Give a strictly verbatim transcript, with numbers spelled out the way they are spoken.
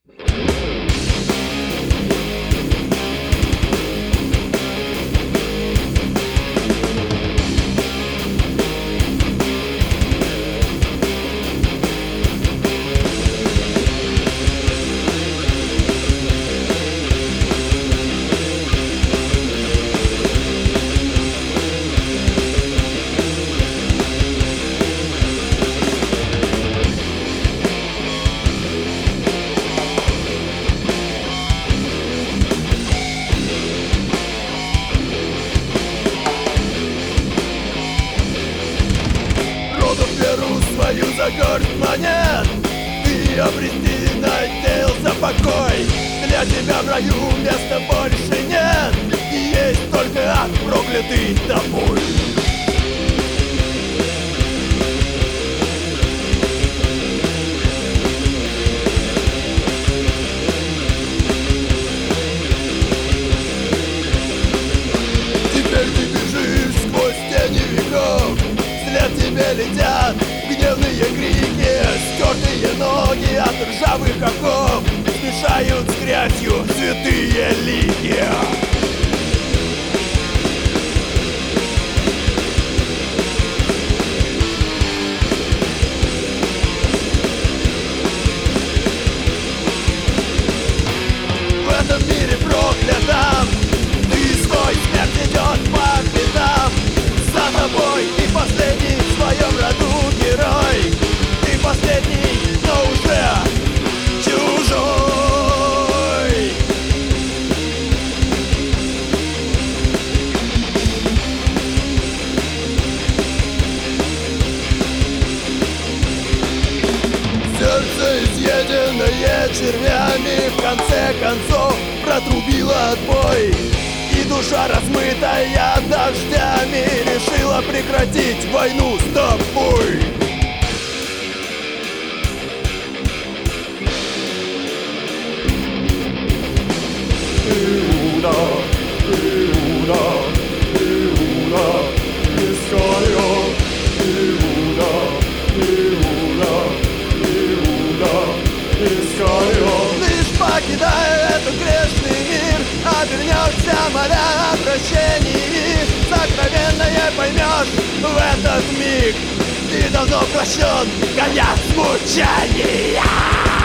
Свою за горсть монет ты обрести надеялся покой. Для тебя в раю места больше нет, и есть только ад, проклятый тобой. Теперь ты бежишь сквозь тени веков, вслед тебе летят гневные крики, стертые ноги от ржавых оков смешают с грязью святые лики. В этом мире проклятом ты свой смерть идет по пятам. За тобой и последний в своем роду герой. Ты последний, но уже чужой. Сердце, изъеденное червями, в конце концов протрубило отбой. И душа, размытая дождями, решила прекратить войну с тобой. Иуда, Иуда, Иуда, Искариот, Иуда, Иуда, Иуда, Искариот. Лишь покидая этот грешный мир, обернешься, моля о прощении. Сокровенное поймешь в этот миг. Ты давно прощен, конец мучения.